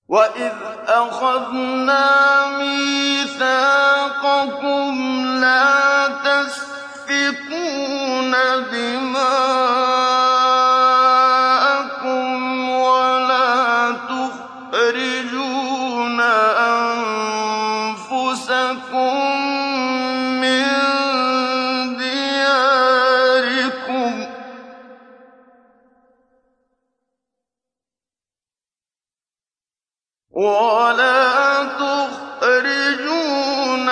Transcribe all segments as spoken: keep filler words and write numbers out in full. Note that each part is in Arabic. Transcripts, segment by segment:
وَإِذْ أَخَذْنَا مِيثَاقَكُمْ لَا تَسْفِكُونَ دِمَاءَكُمْ وَلَا تُخْرِجُونَ أَنفُسَكُم مِّن دِيَارِكُمْ وَلَا تُخْرِجُونَ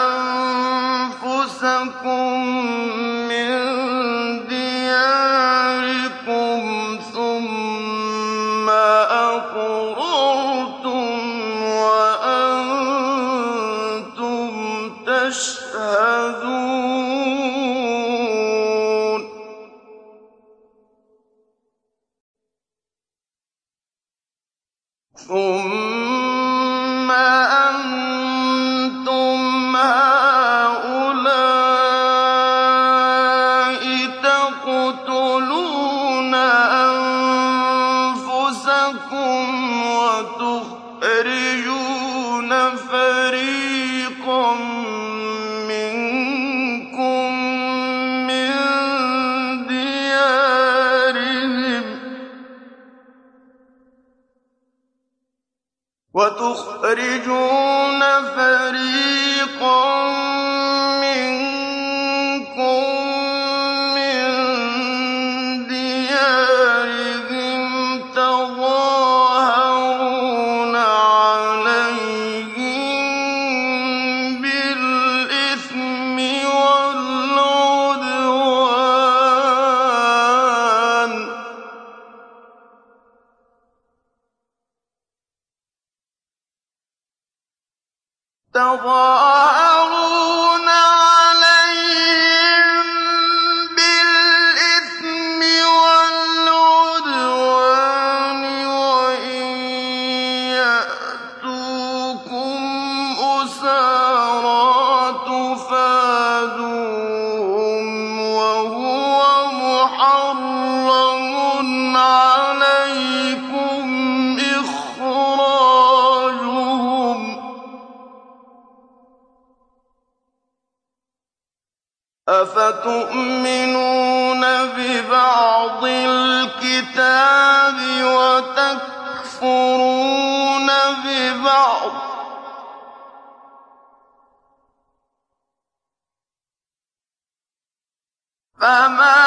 أَنفُسَكُم مِّن دِيَارِكُمْ ثُمَّ أَقْرَرْتُمْ وَأَنتُمْ تَشْهَدُونَ ثُمَّ أَنتُمْ هَٰؤُلَاءِ تَقْتُلُونَ أَنفُسَكُمْ وَتُخْرِجُونَ فَرِيقًا مِّنكُم مِّن دِيَارِهِمْ وَتُخْرِجُونَ فَرِيقًا مِّنكُم مِّن دِيَارِهِمْ تَظَاهَرُونَ عَلَيْهِم بِالْإِثْمِ وَالْعُدْوَانِ تَظَاهَرُونَ عَلَيْهِم بِالْإِثْمِ وَالْعُدْوَانِ وَإِن يَأْتُوكُمْ أُسَارَىٰ تُفَادُوهُمْ وَهُوَ مُحَرَّمٌ عَلَيْكُمْ إِخْرَاجُهُمْ ۚ أَفَتُؤْمِنُونَ بِبَعْضِ الْكِتَابِ وَتَكْفُرُونَ بِبَعْضٍ ۚ فَمَا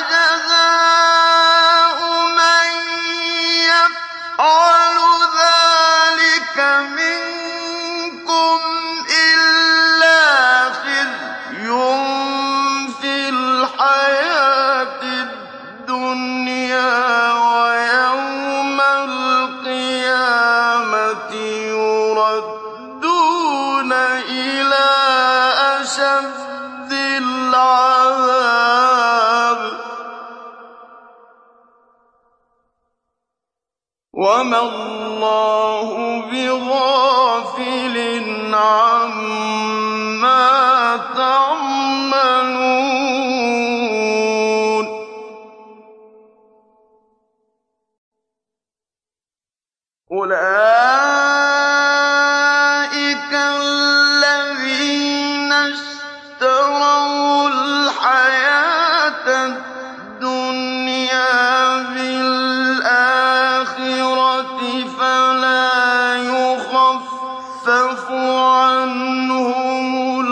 جَزَاءُ مَن يَفْعَلُ ذَٰلِكَ مِنكُمْ إِلَّا خِزْيٌ فِي الْحَيَاةِ الدُّنْيَا ۖ وَيَوْمَ الْقِيَامَةِ يُرَدُّونَ إِلَىٰ أَشَدِّ الْعَذَابِ ۗ وَمَا اللَّهُ بِغَافِلٍ عَمَّا تَعْمَلُونَ أُولَٰئِكَ الَّذِينَ اشْتَرَوُا الْحَيَاةَ الدُّنْيَا بِالْآخِرَةِ فَلَا يُخَفَّفُ عَنْهُمُ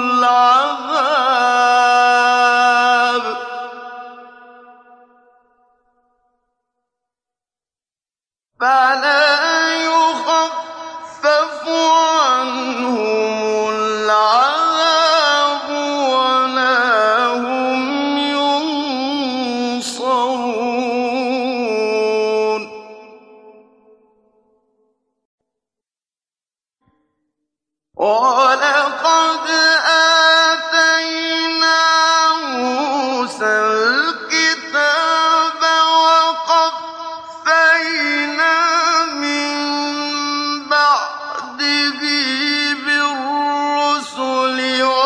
الْعَذَابُ فَلَا يُخَفَّفُ عَنْهُمُ الْعَذَابُ وَلَا هُمْ يُنصَرُونَ وَلَقَدْ آتَيْنَا مُوسَى الْكِتَابَ وَقَفَّيْنَا مِن بَعْدِهِ بِالرُّسُلِ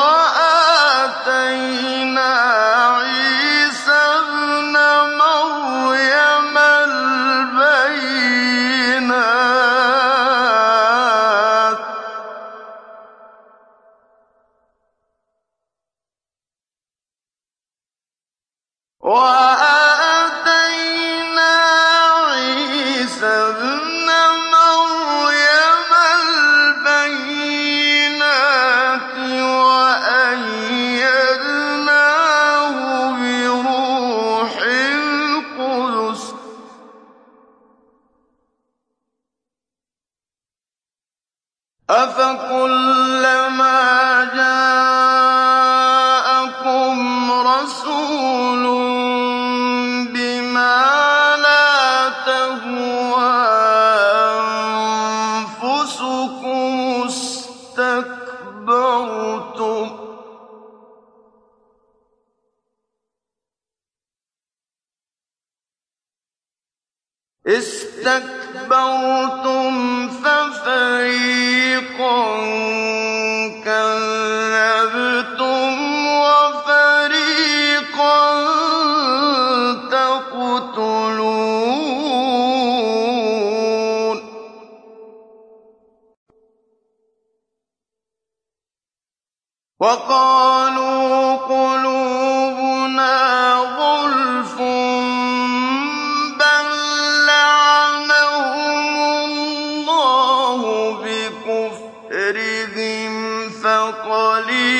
وَآتَيْنَا عِيسَى ابْنَ مَرْيَمَ الْبَيِّنَاتِ، وَأَيَّدْنَاهُ بِرُوحِ الْقُدُسِ ۗ فَمَا كَانَ لِلْمُؤْمِنِينَ وَالْمُؤْمِنَاتِ إِذَا قَضَى اللَّهُ وَرَسُولُهُ أَمْرًا أَن يَكُونَ لَهُمُ الْخِيَرَةُ مِنْ أَمْرِهِمْ ۗ وَمَن يَعْصِ اللَّهَ وَرَسُولَهُ فَإِنَّ لَهُ نَارَ جَهَنَّمَ خَالِدِينَ فِيهَا أَبَدًا ۚ وَكَانَ ذَٰلِكَ عَلَى اللَّهِ يَسِيرًا. أَفَكُلَّمَا جَاءَكُمْ رَسُولٌ بِمَا لَا تَهْوَىٰ أَنفُسُكُمُ اسْتَكْبَرْتُمْ فَفَرِيقًا كَذَّبْتُمْ وَفَرِيقًا تَقْتُلُونَ وَقَالُوا قُلُوبُنَا غُلْفٌ بَل لَّعَنَهُمُ اللَّهُ بِكُفْرِهِمْ فَقَلِيلًا